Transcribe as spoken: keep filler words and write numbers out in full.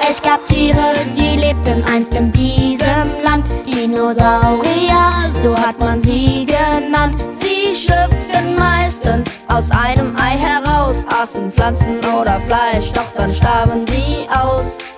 Es gab Tiere, die lebten einst in diesem Land. Dinosaurier, so hat man sie genannt. Sie schlüpften meistens aus einem Ei heraus, aßen Pflanzen oder Fleisch, doch dann starben sie aus.